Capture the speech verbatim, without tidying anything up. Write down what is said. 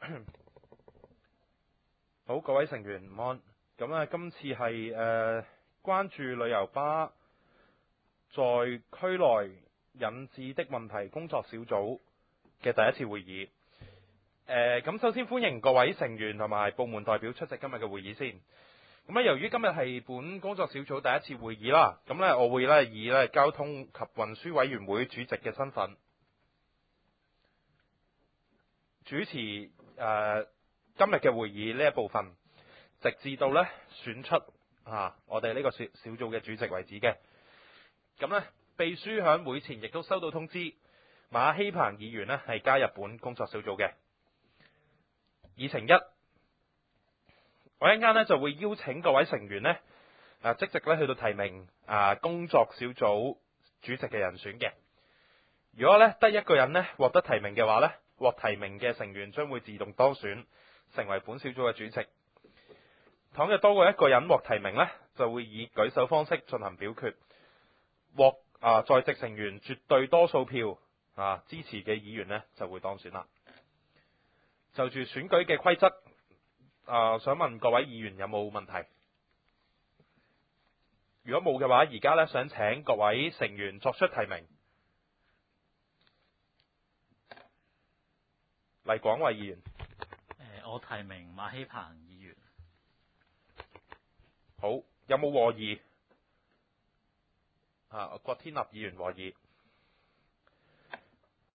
好，各位成員午安。咁啊，今次係誒、呃、關注旅遊巴在區內引致的問題工作小組嘅第一次會議。誒、呃，咁首先歡迎各位成員同埋部門代表出席今日嘅會議先。咁啊，由於今日係本工作小組第一次會議啦，咁咧我會咧以咧交通及運輸委員會主席嘅身份主持誒、呃、今日嘅會議呢一部分，直至到咧選出啊我哋呢個小小組嘅主席為止嘅。咁咧秘書響會前亦都收到通知，馬希鵬議員呢係加入本工作小組嘅。議程一，我一陣間咧就會邀請各位成員呢啊即席咧去到提名啊工作小組主席嘅人選嘅。如果咧得一個人呢獲得提名嘅話呢，獲提名嘅成員將會自動當選成為本小組嘅主席。倘若多過一個人獲提名呢，就會以舉手方式進行表決。獲啊在席成員絕對多數票啊支持嘅議員呢就會當選啦。就住選舉嘅規則，啊想問各位議員有冇問題？如果冇嘅話，而家呢想請各位成員作出提名。黎廣偉議員。誒、 呃，我提名馬希鵬議員。 好，有冇和議？啊，郭天立議員和議。